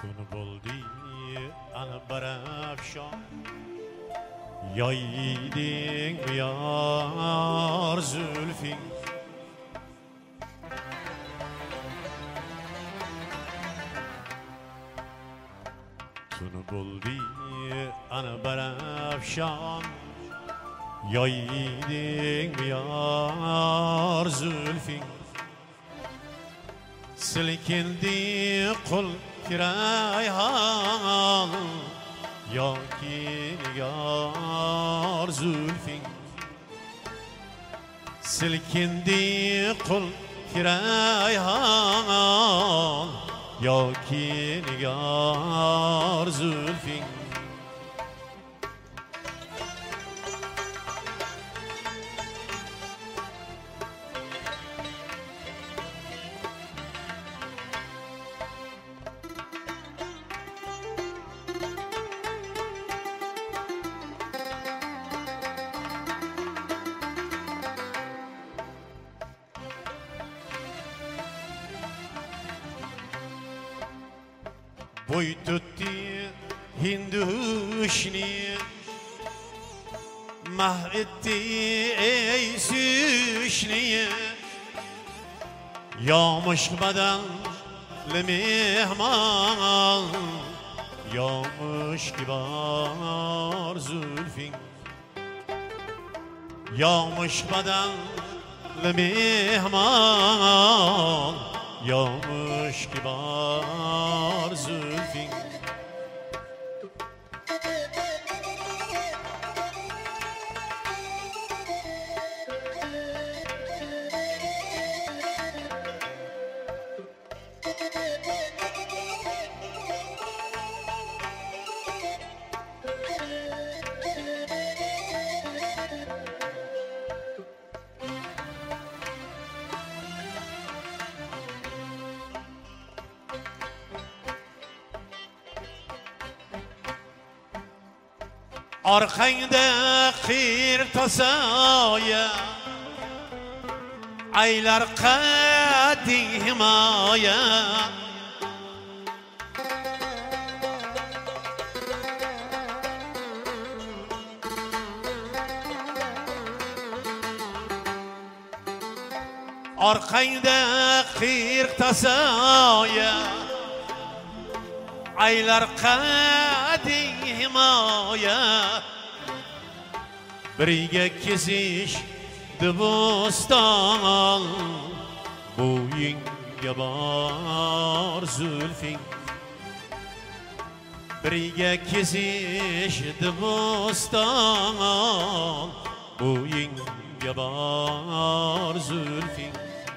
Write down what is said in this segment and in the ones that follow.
تون بلدی انا برافشان یایدین بیار زلفین تون بلدی انا برافشان یایدین بیار زلفین سلکندی قل kirayhan ya ki yar zülfin silkindi kul kirayhan ya ki yar zülfin Boy tutti hinduşni mahvetti ey süşni Yağmış beden lemihman Yağmış kibar zülfin Yağmış beden lemihman Yağmış kibar zülfin Arkanda khir tasaya aylar qadimaya Arkanda khir tasaya aylar qadimaya Birga kezish dibostan bo'yinga bor zulfing Birga kezish dibostan bo'yinga bor zulfing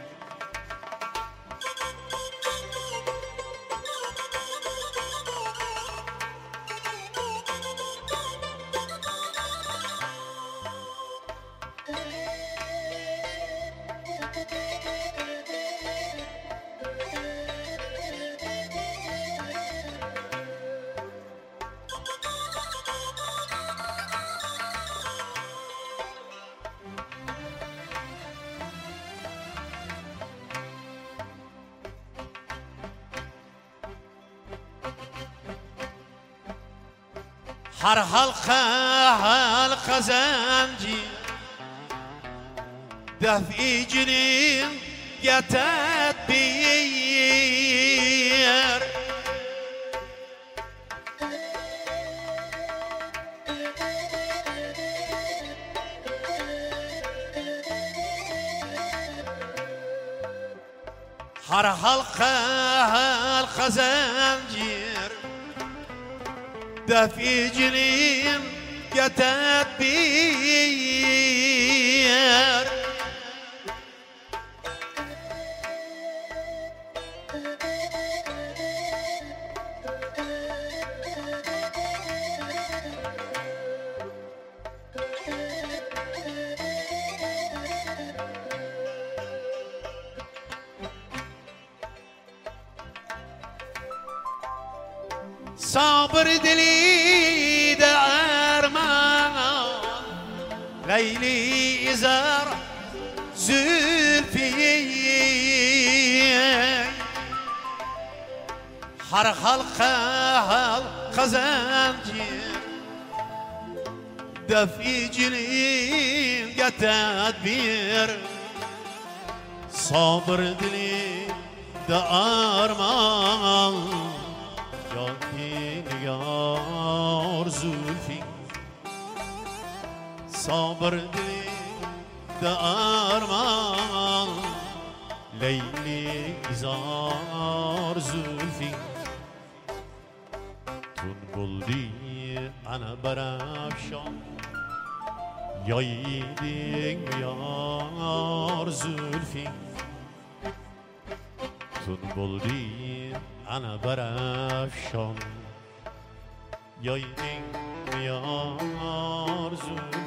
هر حلقه زنجیر دفعی جنین گتت بیر هر حلقه زنجیر دفعی جنین گتت بیر صابر دلی درمان لیلی ازار زلفی هر حلقه زنجیر دفی جلین قتاد بیر صابر دلی دا آرمان یاکی نگار زلفی صابر دلی دا آرمان لیلی زار زلفی تون بلدی انا برافشان یایدین یار زلفی تون بلدی انا برافشان یایدین یار زلفی